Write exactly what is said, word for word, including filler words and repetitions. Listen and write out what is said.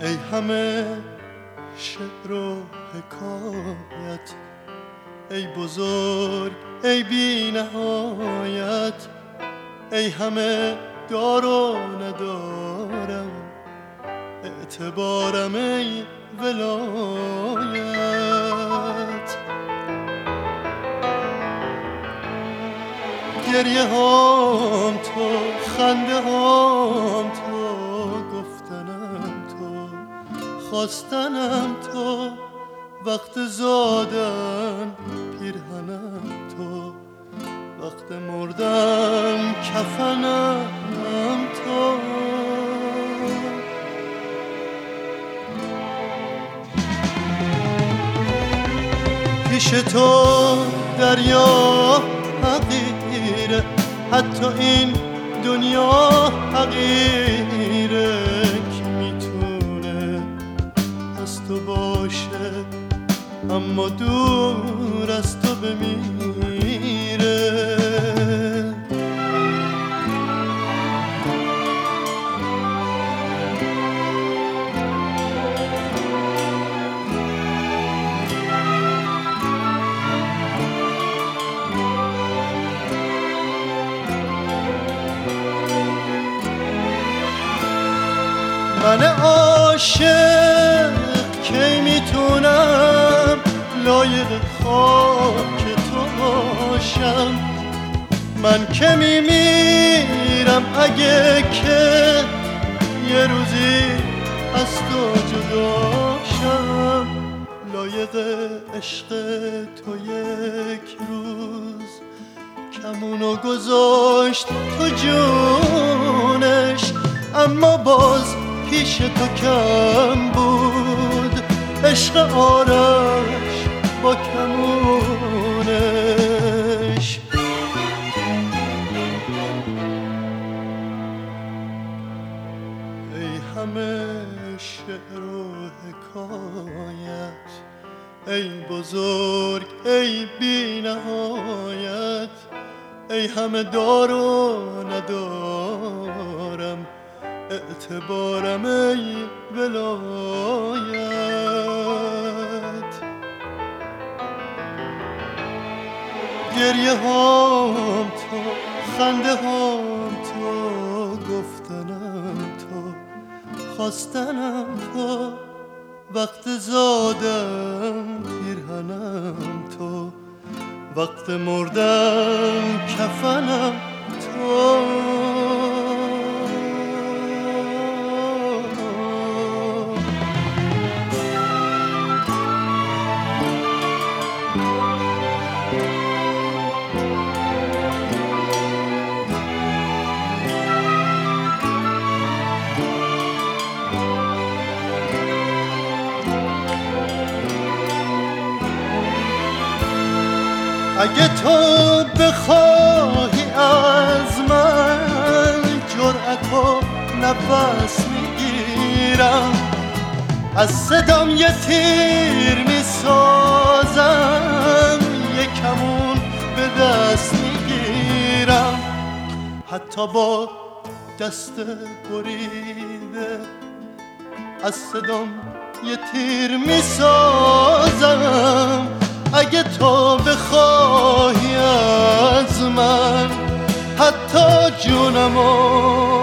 ای همه شعر و حکایت، ای بزرگ ای بی نهایت، ای همه دار و ندارم اعتبارم ای ولایت. گریه هم تو، خنده هم تو، گفتنم تو، خواستنم تو، وقت زادن پیرهنم تو، وقت مردن کفنم تو. پیش تو دریا حقیره، حتی این دنیا حقیره، کی میتونه از تو باشه اما دور از تو بمیره. من عاشق کی میتونم لایق خاک تو باشم؟ من که میمیرم اگه که یه روزی از تو جداشم. لایق عشق تو یک روز کمونو گذاشت تو جونش، اما باز پیش تو کم بود عشق آرش با کمونش. ای همه شعر و حکایت، ای بزرگ ای بی نهایت، ای همه دار و ندارم اعتبارم ای ولایت. گریه هم تو، خنده هم تو، گفتنم تو، خواستنم تو، وقت زادن پیرهنم تو، وقت مردن کفنم تو. اگه تو بخواهی از من جرأت و نفس میگیرم، از صدام یه تیر میسازم، یه کمون به دست میگیرم، حتی با دست بریده از صدام یه تیر میسازم. اگه تو بخواهی از من حتی جونمو